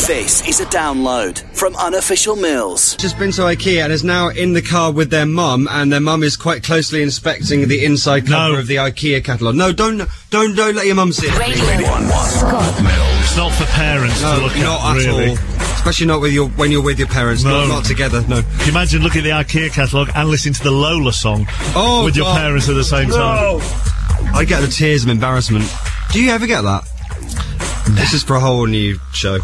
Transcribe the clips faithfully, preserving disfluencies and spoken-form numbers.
This is a download from Unofficial Mills. Just been to IKEA and is now in the car with their mum, and their mum is quite closely inspecting the inside cover No. of the IKEA catalogue. No, don't, don't, don't let your mum see it. Radio one. Scott. It's not for parents No, to look not at, at really. all. Especially not with your when you're with your parents. No. Not, not together. No. Can you imagine looking at the IKEA catalogue and listening to the Lola song Oh, with your God. parents at the same time? I get the tears of embarrassment. Do you ever get that? This is for a whole new show.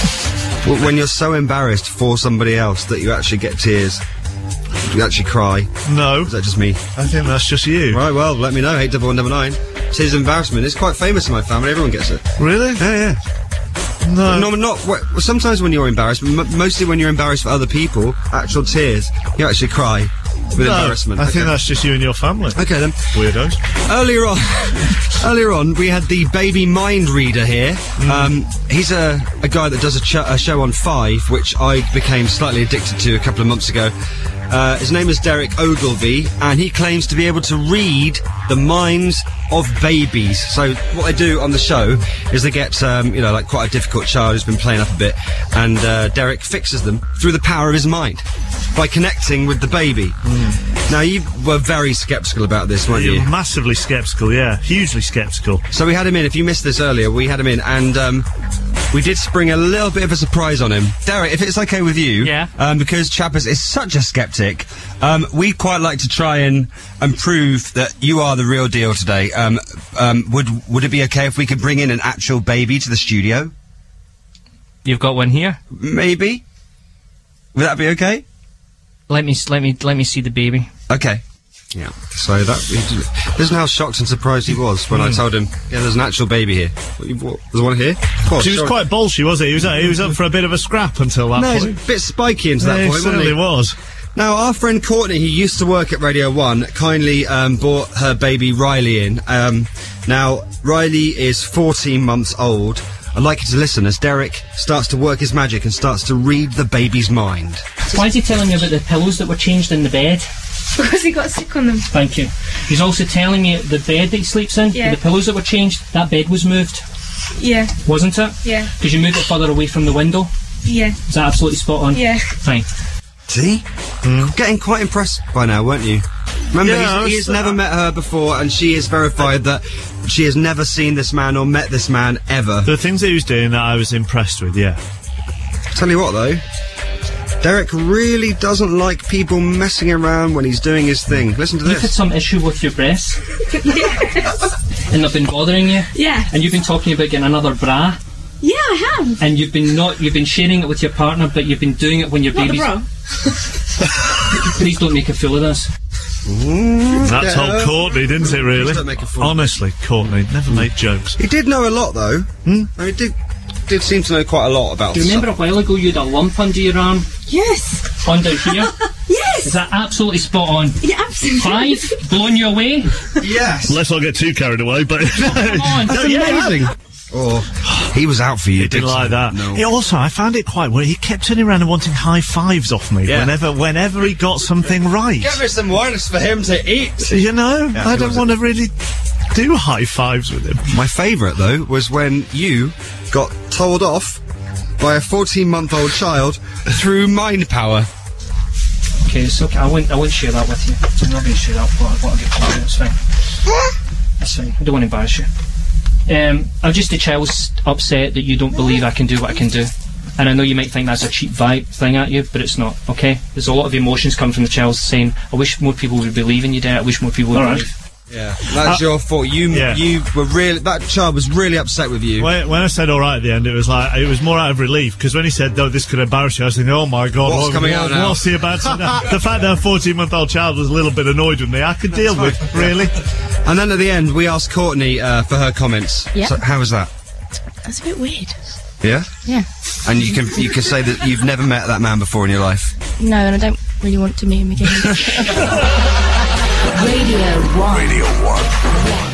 W- when you're so embarrassed for somebody else that you actually get tears, you actually cry. No. Is that just me? I think that's just you. Right, well, let me know. eight double one double nine. Tears of embarrassment. It's quite famous in my family. Everyone gets it. Really? Yeah, yeah. No. No, not w- sometimes when you're embarrassed, m- mostly when you're embarrassed for other people, actual tears, you actually cry with No, embarrassment. I think Okay. that's just you and your family. Okay then. Weirdos. Earlier on, earlier on, we had the baby mind reader here. Um, he's a, a guy that does a, ch- a show on Five, which I became slightly addicted to a couple of months ago. Uh, his name is Derek Ogilvie, and he claims to be able to read the minds of babies. So what they do on the show is they get, um, you know, like quite a difficult child who's been playing up a bit, and uh, Derek fixes them through the power of his mind by connecting with the baby. Now, you were very sceptical about this, weren't you? You're massively sceptical, yeah. Hugely sceptical. So we had him in. If you missed this earlier, we had him in, and um, we did spring a little bit of a surprise on him. Derek, if it's okay with you, Yeah. um, because Chappers is such a skeptic, um, we'd quite like to try and, and prove that you are the real deal today. Um, um, would would it be okay if we could bring in an actual baby to the studio? You've got one here. Maybe. Would that be okay? Let me s- let me let me see the baby. Okay. Yeah. So that he did, listen how shocked and surprised he was when I told him, yeah, there's an actual baby here. What, you- what, there's one here. Of course, She was sure. quite bolshy, wasn't he? He was, he was up for a bit of a scrap until that No, he's point. a bit spiky into that Yeah, he point, wasn't certainly he? was. Now, our friend Courtney, who used to work at Radio one, kindly um, brought her baby Riley in. Um, now, Riley is fourteen months old. I'd like you to listen as Derek starts to work his magic and starts to read the baby's mind. Why is he telling me about the pillows that were changed in the bed? Because he got sick on them. Thank you. He's also telling me the bed that he sleeps in, Yeah. the pillows that were changed, that bed was moved, Yeah, wasn't it? yeah, Because you moved it further away from the window. yeah, Is that absolutely spot on? yeah. Fine. See? Getting quite impressed by now, weren't you? Remember, Yeah, I he's, he was- has never met her before, and she has verified that she has never seen this man or met this man ever. The things that he was doing that I was impressed with, yeah. Tell you what, though, Derek really doesn't like people messing around when he's doing his thing. Listen to You've had this. some issue with your breasts. And they've been bothering you. Yeah, And you've been talking about getting another bra. yeah, I have. And you've been not you've been sharing it with your partner, but you've been doing it when your Not the baby's. bra. Please don't make a fool of this. That Yeah. told Courtney, didn't it, really? Please don't make a fool. Honestly, Courtney, never make jokes. He did know a lot, though. Hmm? I mean, he did, did seem to know quite a lot about Do you remember a while ago you had a lump under your arm? Yes, On down here? yes. Is that absolutely spot on? Yeah, absolutely. Five? Blowing you away? Yes! Let's not get too carried away, but... Come on. That's amazing! Oh, he was out for you. He didn't like that. No. He also, I found it quite weird. He kept turning around and wanting high fives off me Yeah. whenever, whenever he got something right. Get me some wireless for him to eat! You know, Yeah, I he don't was- want to really do high fives with him. My favourite, though, was when you got told off by a fourteen-month-old child through mind power. Okay, it's okay. I won't, I won't share that with you. So I'm not going to share that. What, what I get told. It's fine. That's fine. I don't want to embarrass you. Um, I'm just a child's upset that you don't believe I can do what I can do. And I know you might think that's a cheap vibe thing at you, but it's not, okay? There's a lot of emotions coming from the child saying, I wish more people would believe in you, Dad. I wish more people would All right. believe. Yeah, that's Uh, your fault. You yeah. you were really... That child was really upset with you. When, when I said all right at the end, it was like, it was more out of relief, because when he said, no, this could embarrass you, I was thinking, oh my God, What's what, coming what- out now? what's he about to now? The fact that a fourteen-month-old child was a little bit annoyed with me, I could deal with, really. And then at the end, we asked Courtney uh, for her comments. Yeah. So how was that? That's a bit weird. Yeah? Yeah. And you can you can say that you've never met that man before in your life. No, and I don't really want to meet him again. Radio one. Radio one.